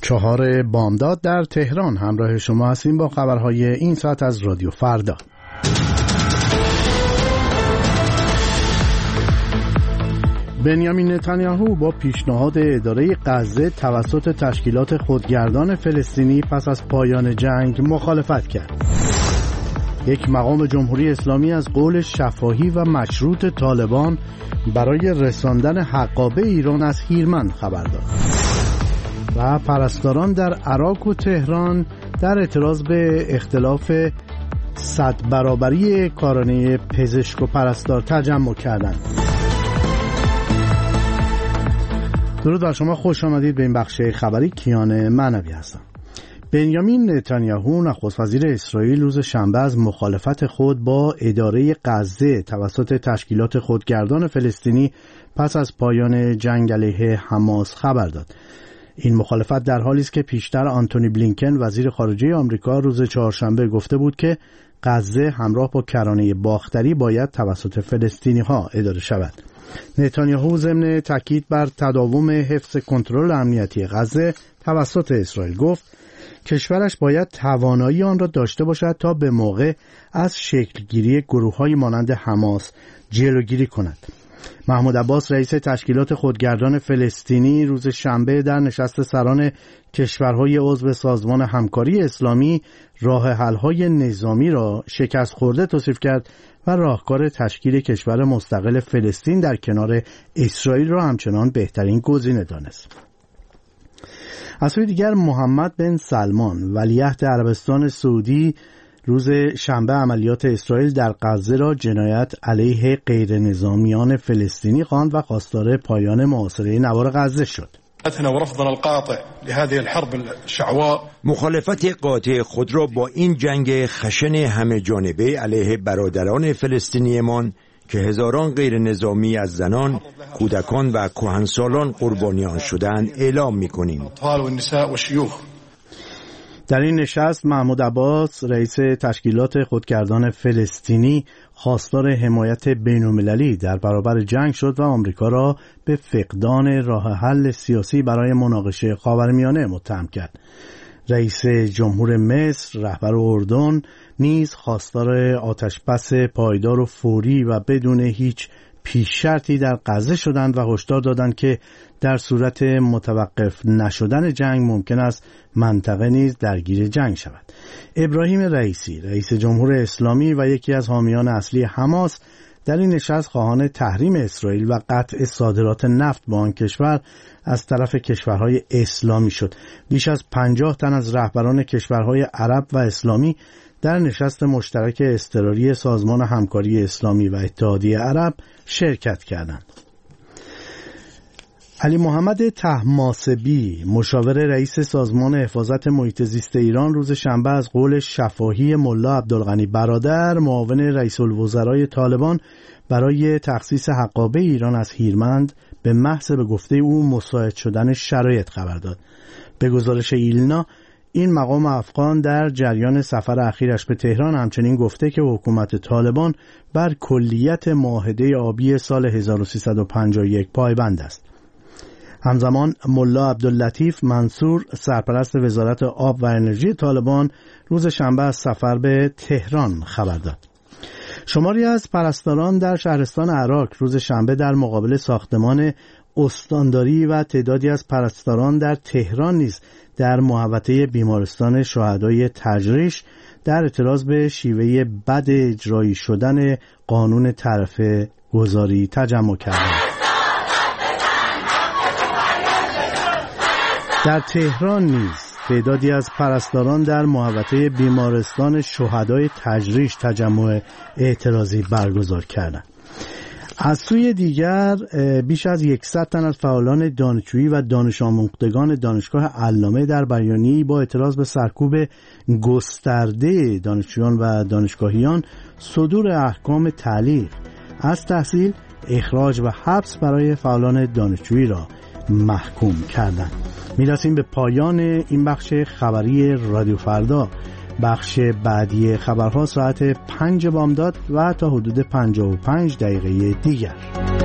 4 بامداد در تهران همراه شما هستیم با خبرهای این ساعت از رادیو فردا. بنیامین نتانیاهو با پیشنهاد اداره غزه توسط تشکیلات خودگردان فلسطینی پس از پایان جنگ مخالفت کرد. یک مقام جمهوری اسلامی از قول شفاهی و مشروط طالبان برای رساندن حقابه ایران از هیرمند خبر داد. و پرستاران در عراق و تهران در اعتراض به اختلاف 100 برابری کارانه پزشک و پرستار تجمع کردند. درود بر شما، خوش آمدید به این بخش خبری. کیان معنوی هستم. بنیامین نتانیاهو نخست وزیر اسرائیل روز شنبه از مخالفت خود با اداره غزه توسط تشکیلات خودگردان فلسطینی پس از پایان جنگ علیه حماس خبر داد. این مخالفت در حالی است که پیشتر آنتونی بلینکن وزیر خارجه آمریکا روز چهارشنبه گفته بود که غزه همراه با کرانه باختری باید توسط فلسطینی‌ها اداره شود. نتانیاهو ضمن تاکید بر تداوم حفظ کنترل امنیتی غزه توسط اسرائیل گفت کشورش باید توانایی آن را داشته باشد تا به موقع از شکلگیری گروه‌های مانند حماس جلوگیری کند. محمود عباس رئیس تشکیلات خودگردان فلسطینی روز شنبه در نشست سران کشورهای عضو سازمان همکاری اسلامی راه حل‌های نظامی را شکست خورده توصیف کرد و راهکار تشکیل کشور مستقل فلسطین در کنار اسرائیل را همچنان بهترین گزینه دانست. از سوی دیگر محمد بن سلمان ولیعهد عربستان سعودی روز شنبه عملیات اسرائیل در غزه را جنایت علیه غیر نظامیان فلسطینی خواند و خواستار پایان محاصره نوار غزه شد. مخالفت قاطع خود را با این جنگ خشن همه جانبه علیه برادران فلسطینیمان که هزاران غیر نظامی از زنان، کودکان و کهنسالان قربانیان شدند اعلام می‌کنیم. در این نشست محمود عباس رئیس تشکیلات خودگردان فلسطینی خواستار حمایت بین‌المللی در برابر جنگ شد و آمریکا را به فقدان راه حل سیاسی برای مناقشه خاورمیانه متهم کرد. رئیس جمهور مصر، رهبر اردن نیز خواستار آتشبس پایدار و فوری و بدون هیچ پیش شرطی در غزه شدند و هشدار دادند که در صورت متوقف نشدن جنگ ممکن است منطقه نیز درگیر جنگ شود. ابراهیم رئیسی رئیس جمهور اسلامی و یکی از حامیان اصلی حماس در این نشست خواهان تحریم اسرائیل و قطع صادرات نفت به آن کشور از طرف کشورهای اسلامی شد. بیش از 50 تن از رهبران کشورهای عرب و اسلامی در نشست مشترک اضطراری سازمان همکاری اسلامی و اتحادیه عرب شرکت کردند. علی محمد طهماسبی مشاور رئیس سازمان حفاظت محیط زیست ایران روز شنبه از قول شفاهی ملا عبدالغنی برادر معاون رئیس الوزرای طالبان برای تخصیص حقابه ایران از هیرمند به محض به گفته او مساعد شدن شرایط خبر داد. به گزارش ایلنا این مقام افغان در جریان سفر اخیرش به تهران همچنین گفته که حکومت طالبان بر کلیت معاهده آبی سال 1351 پایبند است. همزمان ملا عبداللطیف منصور سرپرست وزارت آب و انرژی طالبان روز شنبه از سفر به تهران خبر داد. شماری از پرستاران در شهرستان عراق روز شنبه در مقابل ساختمان استانداری و تعدادی از پرستاران در تهران نیز در محوطه بیمارستان شهدای تجریش در اعتراض به شیوه بد اجرایی شدن قانون طرفه گذاری تجمع کردند. در تهران نیز تعدادی از پرستاران در محوطه بیمارستان شهدای تجریش تجمع اعتراضی برگزار کردند. از سوی دیگر بیش از 100 تن از فعالان دانشجویی و دانش آموختگان دانشگاه علامه در بیانیه‌ای با اعتراض به سرکوب گسترده دانشجویان و دانشگاهیان صدور احکام تعلیق از تحصیل، اخراج و حبس برای فعالان دانشجویی را محکوم کردند. میرسیم به پایان این بخش خبری رادیو فردا. بخش بعدی خبرها ساعت 5 بامداد و تا حدود 55 دقیقه دیگر.